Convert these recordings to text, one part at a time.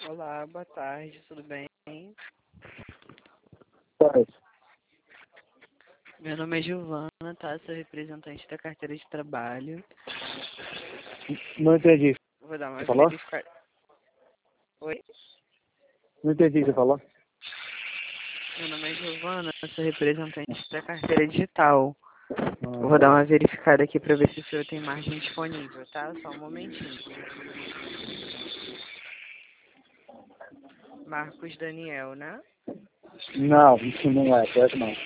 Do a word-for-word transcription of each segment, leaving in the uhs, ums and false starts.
Olá, boa tarde, tudo bem? Pode. Meu nome é Giovana, tá? Sou representante da carteira de trabalho. Não entendi. Vou dar uma Você falou? verificada. Oi? Não entendi o que você falou. Meu nome é Giovana, sou representante da carteira digital. Ah, Vou dar tá. uma verificada aqui pra ver se o senhor tem margem disponível, tá? Só um momentinho. Marcos Daniel, né? Não, isso não é, certo não.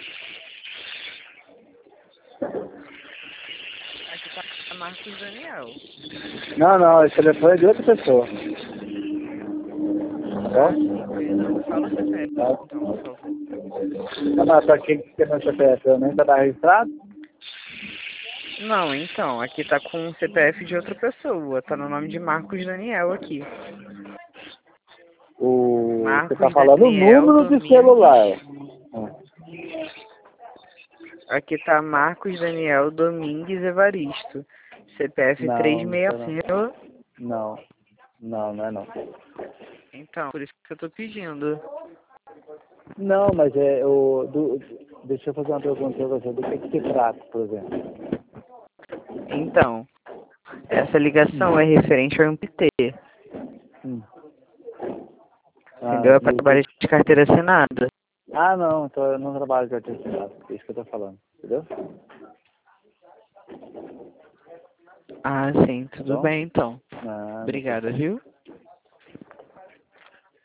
Aqui tá Marcos Daniel. Não, não, esse telefone é de outra pessoa. Tá Ah, bom? sim, perdão. Fala o C P F, Tá. então, por favor. Ah, tá aqui que tem C P F, eu nem tá registrado? Não, então, aqui tá com o C P F de outra pessoa. Tá no nome de Marcos Daniel aqui. O... Você tá Marcos falando o Daniel número de Domingues. celular. Ah, Aqui tá Marcos Daniel Domingues Evaristo. C P F Não, não tá não. trezentos e sessenta. Não, não, não é não. Então, por isso que eu tô pedindo. Não, mas é o... Do... Deixa eu fazer uma pergunta pra você. Do que que se trata, por exemplo? Então, essa ligação é referente ao M P T. Hum. Ah, Entendeu? É e para o que... trabalho de carteira assinada. Ah, não, então eu não trabalho com artesanato. É isso que eu tô falando. Entendeu? Ah, sim, Tá tudo bom? bem então. Nada, Obrigada, pessoal. viu?